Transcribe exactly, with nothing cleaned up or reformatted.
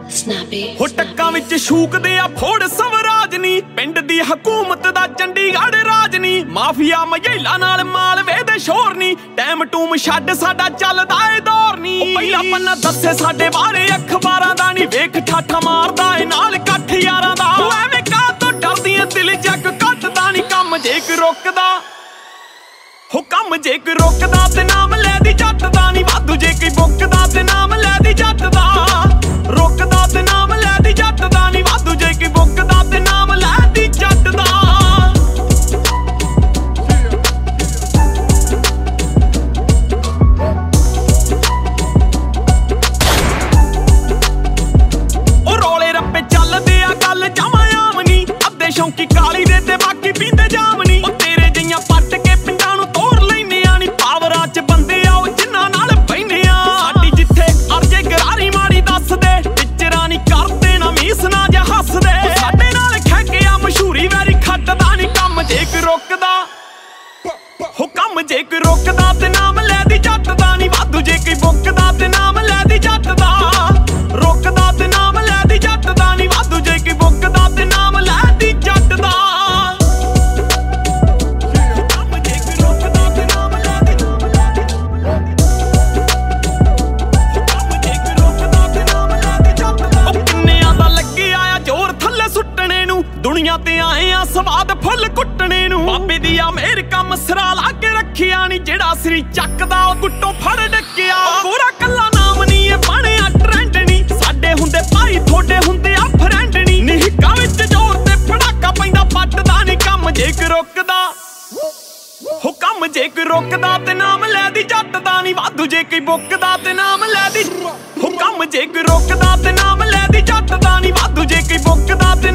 ਹੋ ਟੱਕਾਂ ਵਿੱਚ ਸ਼ੂਕਦੇ ਆ ਫੋੜ ਸਵਰਾਜ ਨੀ, ਪਿੰਡ ਦੀ ਹਕੂਮਤ ਦਾ ਚੰਡੀਗੜ੍ਹ ਰਾਜ ਨੀ, ਮਾਫੀਆ ਮਝੇਲਾ ਨਾਲ ਮਾਲਵੇ ਦੇ ਸ਼ੋਰ ਨੀ, ਟੈਮ ਟੂਮ ਛੱਡ ਸਾਡਾ ਚੱਲਦਾ ਏ ਦੌਰ ਨੀ। ਪਹਿਲਾ ਪੰਨਾ ਦੱਸੇ ਸਾਡੇ ਬਾਰੇ ਅਖਬਾਰਾਂ ਦਾ ਨੀ, ਵੇਖ ਠਾਠਾ ਮਾਰਦਾ ਏ ਨਾਲ ਇਕੱਠ ਯਾਰਾਂ ਦਾ। ਉਹ ਐਵੇਂ ਕਾਹ ਤੋਂ ਡਰਦੀਆਂ ਦਿਲ ਜੱਗ ਕੱਟਦਾ ਨੀ, ਕੰਮ ਜੇ ਕੋਈ ਰੁਕਦਾ ਹੋ ਕੰਮ ਜੇ ਕੋਈ ਰੁਕਦਾ ਤੇ ਨਾਮ ਲੈ ਦੀ ਜੱਟ ਦਾ ਨੀ, ਵਾਧੂ ਜੇ ਕੋਈ ਬੁੱਕਦਾ ਤੇ ਨਾਮ ਲੈ ਦੀ ਜੱਟ ਦਾ, ਰੁਕਦਾ ਤੇ ਨਾਮ ਲੈ ਦੀ ਜੱਟ ਦਾ ਨੀ, ਵਾਧੂ ਜੇ ਕੋਈ ਬੁੱਕਦਾ ਤੇ ਨਾਮ ਲੈ ਦੀ ਜੱਟ ਦਾ। ਉਹ ਰੋਲੇ ਰੱਪੇ ਚੱਲਦੇ ਆ ਗੱਲ ਜਮਾਂ ਆਮ ਨੀ, ਅੱਧੇ ਸ਼ੌਂਕੀ ਕਾਲੀ ਦੇ ਤੇ ਬਾਕੀ ਪੀਂਦੇ ਜਾਮ ਨੀ। ਉਹ ਤੇਰੇ ਜਿਹੀਆਂ ਪੱਟ ਕੇ ਪਿੰਡਾਂ ਨੂੰ ਤੋੜ ਲੈਨੇ ਆ ਨੀ, ਪਾਵਰਾਂ ਚ ਬੰਦੇ ਆ ਉਹ ਜਿਨ੍ਹਾਂ ਨਾਲ ਬਹਿਨੇ ਆ। ਸਾਡੀ ਜਿੱਥੇ ਅਰਜੇ ਗਰਾਰੀ ਮਾੜੀ ਦੱਸਦੇ, ਟਿਚਰਾਂ ਨੀ ਕਰਦੇ ਨਾ ਮੀਸ ਨਾ ਜਾਂ ਹੱਸਦੇ। ਸਾਡੇ ਨਾਲ ਖੈਕਿਆ ਮਸ਼ਹੂਰੀ ਵੈਰੀ ਖੱਟਦਾ ਨੀ, ਕੰਮ ਜੇ ਕੋਈ ਰੁਕਦਾ ਹੋ ਕੰਮ ਜੇ ਕੋਈ ਰੁਕਦਾ ਤੇ ਨਾਮ ਲੈ ਦੀ ਜੱਟ ਦਾ ਨੀ, ਵਾਧੂ ਜੇ ਕੋਈ ਬੁੱਕਦਾ ਤੇ ਨਾਮ ਲੈ ਦੀ ਜੱਟ ਦਾ, ਰੁਕਦਾ ਤੇ ਨਾਮ ਲੈ ਦੀ ਜੱਟ ਦਾ ਨੀ, ਵਾਧੂ ਜੇ ਕੋਈ ਬੁੱਕਦਾ ਤੇ ਨਾਮ ਲੈ ਦੀ ਜੱਟ ਦਾ। ਕੰਮ ਜੇ ਕੋਈ ਰੁਕਦਾ ਤੇ ਨਾਮ ਲੈ ਦੀ, ਕੰਮ ਜੇ ਕੋਈ ਰੁਕਦਾ ਤੇ ਨਾਮ ਲੈ ਦੀ ਜੱਟ ਦਾ। ਉਹ ਕਿੰਨਿਆਂ ਦਾ ਲੱਗਿਆ ਆ ਜ਼ੋਰ ਥੱਲੇ ਸੁੱਟਣੇ ਨੂੰ, ਦੁਨੀਆ ਤੇ ਆਏ ਆ ਸਵਾਦ ਫੁੱਲ ਕੁੱਟਣੇ ਨੂੰ। ਬਾਬੇ ਦੀ ਆ ਮੇਰ ਕੰਮ ਸਰਾ ਲਾ ਕੇ ਰੱਖਿਆ ਨੀ, ਜਿਹੜਾ ਸਰੀ ਚੱਕਦਾ ਉਹ ਗੁੱਟੋਂ ਫੜ ਡੱਕਿਆ। ਪੂਰਾ ਕੱਲਾ ਨਾਮ ਨੀ ਇਹ ਬਣਿਆ ਟ੍ਰੈਂਡ ਨੀ, ਸਾਡੇ ਹੁੰਦੇ ਭਾਈ ਥੋੜੇ ਹੁੰਦੇ ਆ ਫਰੈਂਡ ਨੀ। ਨਿੱਕਾ ਵਿੱਚ ਜ਼ੋਰ ਤੇ ਪੜਾਕਾ ਪੈਂਦਾ ਪੱਟਦਾ ਨੀ, ਕੰਮ ਜੇ ਕੋਈ ਰੁਕਦਾ ਹੋ ਕੰਮ ਜੇ ਕੋਈ ਰੁਕਦਾ ਤੇ ਨਾਮ ਲੈ ਦੀ ਜੱਟ ਦਾ ਨੀ, ਵਾਧੂ ਜੇ ਕੋਈ ਬੁੱਕਦਾ ਤੇ ਨਾਮ ਲੈ ਦੀ ਹੋ ਕੰਮ ਜੇ ਕੋਈ ਰੁਕਦਾ ਤੇ ਨਾਮ ਲੈ ਦੀ ਜੱਟ ਦਾ ਨੀ, ਵਾਧੂ ਜੇ ਕੋਈ ਬੁੱਕਦਾ ਤੇ